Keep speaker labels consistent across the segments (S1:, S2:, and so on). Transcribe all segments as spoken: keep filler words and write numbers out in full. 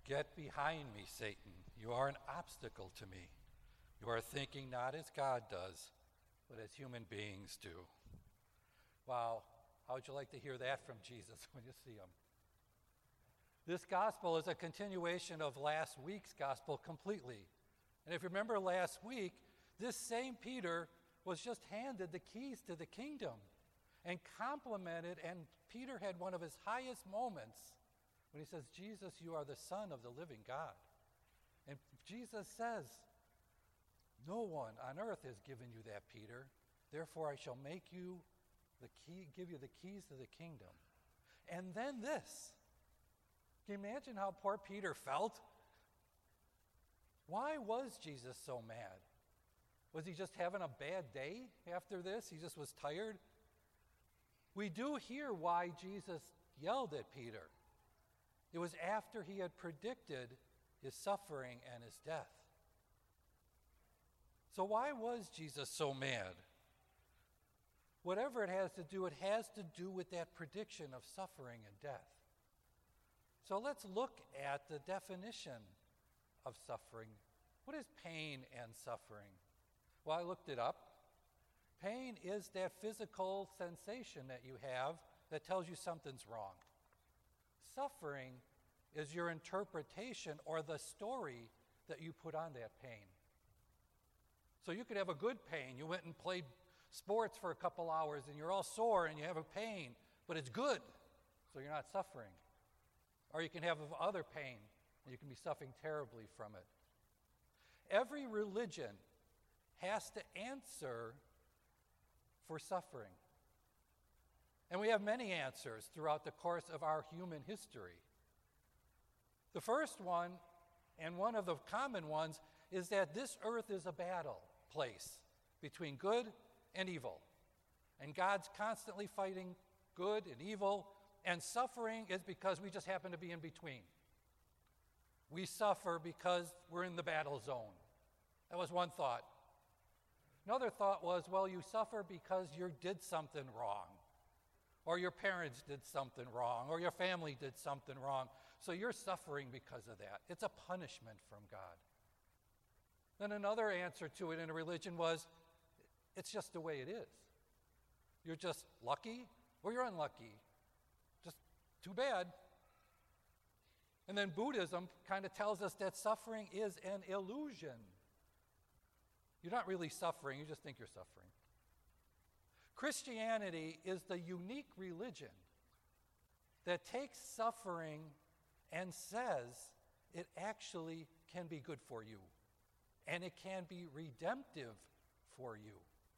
S1: Get behind me, Satan. You are an obstacle to me. You are thinking not as God does, but as human beings do. Wow, how would you like to hear that from Jesus when you see him? This gospel is a continuation of last week's gospel completely. And if you remember last week, this same Peter was just handed the keys to the kingdom and complimented, and Peter had one of his highest moments when he says, Jesus, you are the Son of the living God. And Jesus says, no one on earth has given you that, Peter. Therefore, I shall make you the key, give you the keys to the kingdom. And then this. Can you imagine how poor Peter felt? Why was Jesus so mad? Was he just having a bad day after this? He just was tired? We do hear why Jesus yelled at Peter. It was after he had predicted his suffering and his death. So why was Jesus so mad? Whatever it has to do, it has to do with that prediction of suffering and death. So let's look at the definition of suffering. What is pain and suffering? Well, I looked it up. Pain is that physical sensation that you have that tells you something's wrong. Suffering is your interpretation or the story that you put on that pain. So you could have a good pain. You went and played sports for a couple hours and you're all sore and you have a pain, but it's good, so you're not suffering. Or you can have other pain and you can be suffering terribly from it. Every religion has to answer for suffering. And we have many answers throughout the course of our human history. The first one, and one of the common ones, is that this earth is a battle place between good and evil. And God's constantly fighting good and evil, and suffering is because we just happen to be in between. We suffer because we're in the battle zone. That was one thought. Another thought was, well, you suffer because you did something wrong, or your parents did something wrong, or your family did something wrong, so you're suffering because of that. It's a punishment from God. Then another answer to it in a religion was, it's just the way it is. You're just lucky or you're unlucky. Just too bad. And then Buddhism kind of tells us that suffering is an illusion. You're not really suffering, you just think you're suffering. Christianity is the unique religion that takes suffering and says it actually can be good for you, and it can be redemptive for you.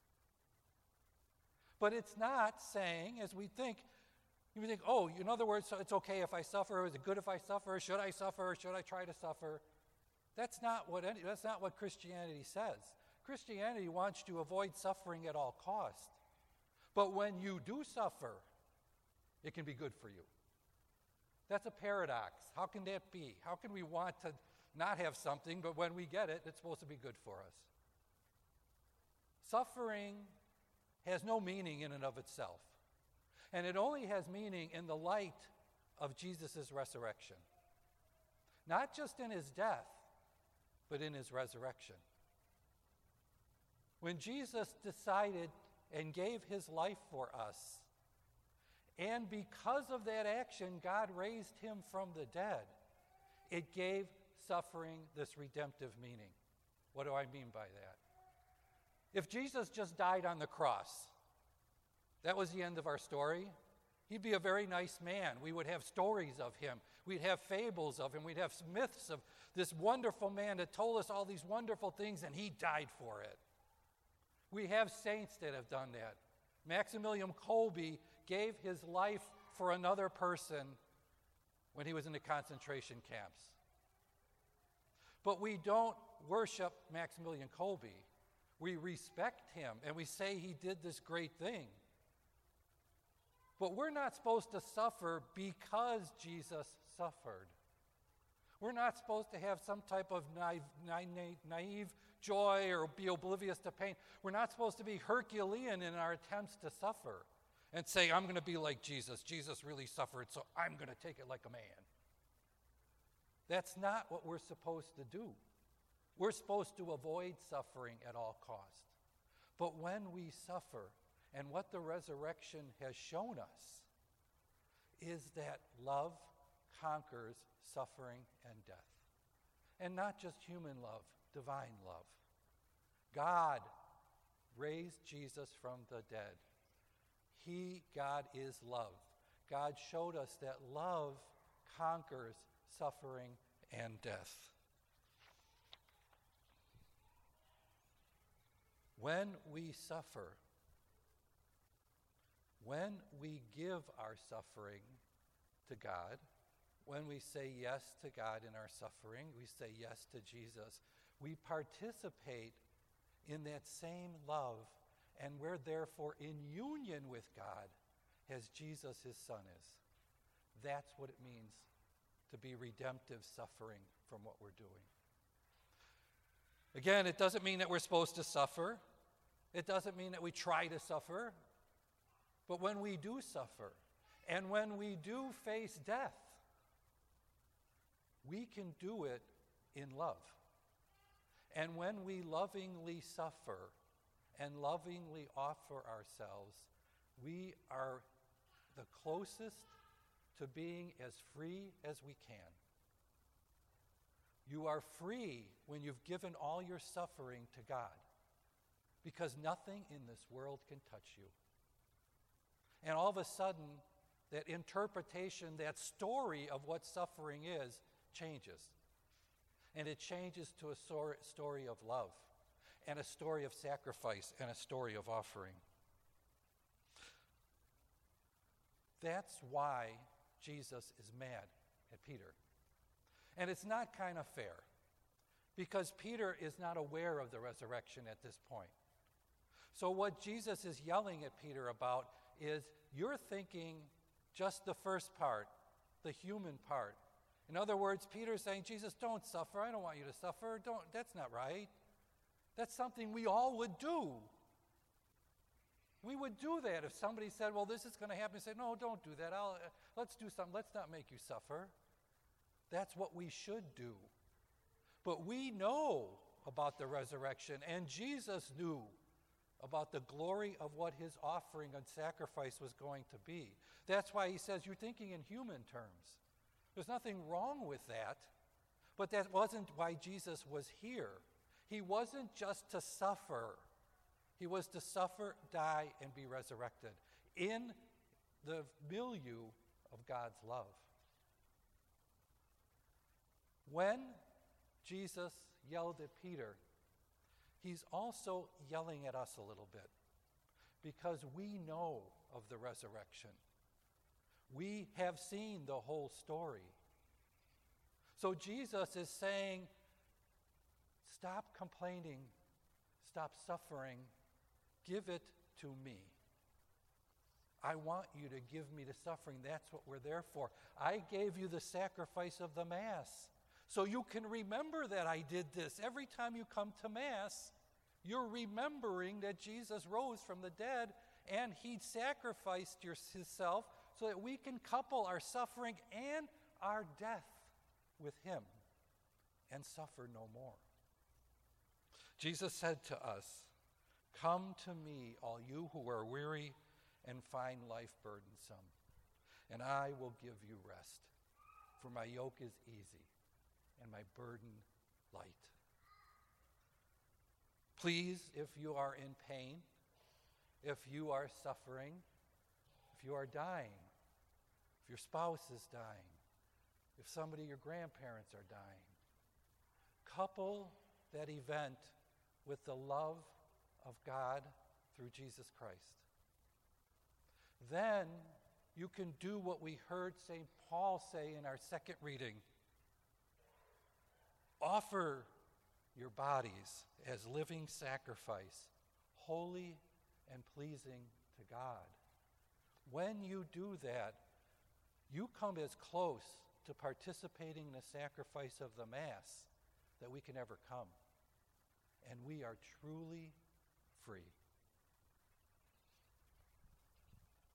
S1: But it's not saying, as we think, you think, oh, in other words, so it's okay if I suffer, is it good if I suffer, should I suffer, or should I try to suffer? That's not what any, that's not what Christianity says. Christianity wants you to avoid suffering at all costs. But when you do suffer, it can be good for you. That's a paradox. How can that be? How can we want to not have something, but when we get it, it's supposed to be good for us? Suffering has no meaning in and of itself. And it only has meaning in the light of Jesus' resurrection. Not just in his death, but in his resurrection. When Jesus decided and gave his life for us, and because of that action, God raised him from the dead, it gave suffering this redemptive meaning. What do I mean by that? If Jesus just died on the cross, that was the end of our story, he'd be a very nice man. We would have stories of him. We'd have fables of him. We'd have myths of this wonderful man that told us all these wonderful things, and he died for it. We have saints that have done that. Maximilian Kolbe gave his life for another person when he was in the concentration camps. But we don't worship Maximilian Kolbe. We respect him, and we say he did this great thing. But we're not supposed to suffer because Jesus suffered. We're not supposed to have some type of naive, naive, naive joy or be oblivious to pain. We're not supposed to be Herculean in our attempts to suffer and say, I'm going to be like Jesus. Jesus really suffered, so I'm going to take it like a man. That's not what we're supposed to do. We're supposed to avoid suffering at all costs. But when we suffer, and what the resurrection has shown us, is that love conquers suffering and death. And not just human love, divine love. God raised Jesus from the dead. He, God, is love. God showed us that love conquers suffering and death. When we suffer, when we give our suffering to God, when we say yes to God in our suffering, we say yes to Jesus, we participate in that same love, and we're therefore in union with God as Jesus, his Son, is. That's what it means to be redemptive suffering from what we're doing. Again, it doesn't mean that we're supposed to suffer. It doesn't mean that we try to suffer. But when we do suffer, and when we do face death, we can do it in love. And when we lovingly suffer and lovingly offer ourselves, we are the closest to being as free as we can. You are free when you've given all your suffering to God, because nothing in this world can touch you. And all of a sudden, that interpretation, that story of what suffering is, changes. And it changes to a story of love, and a story of sacrifice, and a story of offering. That's why Jesus is mad at Peter. And it's not kind of fair, because Peter is not aware of the resurrection at this point. So what Jesus is yelling at Peter about is, you're thinking just the first part, the human part. In other words, Peter's saying, Jesus, don't suffer. I don't want you to suffer. Don't. That's not right. That's something we all would do. We would do that if somebody said, well, this is going to happen. Say, no, don't do that. I'll, uh, let's do something. Let's not make you suffer. That's what we should do. But we know about the resurrection, and Jesus knew about the glory of what his offering and sacrifice was going to be. That's why he says, you're thinking in human terms. There's nothing wrong with that, but that wasn't why Jesus was here. He wasn't just to suffer. He was to suffer, die, and be resurrected in the milieu of God's love. When Jesus yelled at Peter, he's also yelling at us a little bit, because we know of the resurrection. We have seen the whole story. So Jesus is saying, stop complaining, stop suffering, give it to me. I want you to give me the suffering. That's what we're there for. I gave you the sacrifice of the Mass, so you can remember that I did this. Every time you come to Mass, you're remembering that Jesus rose from the dead and he sacrificed your, himself so that we can couple our suffering and our death with him and suffer no more. Jesus said to us, come to me, all you who are weary and find life burdensome, and I will give you rest. For my yoke is easy and my burden light. Please, if you are in pain, if you are suffering, if you are dying, if your spouse is dying, if somebody, your grandparents are dying, couple that event with the love of God through Jesus Christ. Then you can do what we heard Saint Paul say in our second reading. Offer your bodies as living sacrifice, holy and pleasing to God. When you do that, you come as close to participating in the sacrifice of the Mass that we can ever come. And we are truly free.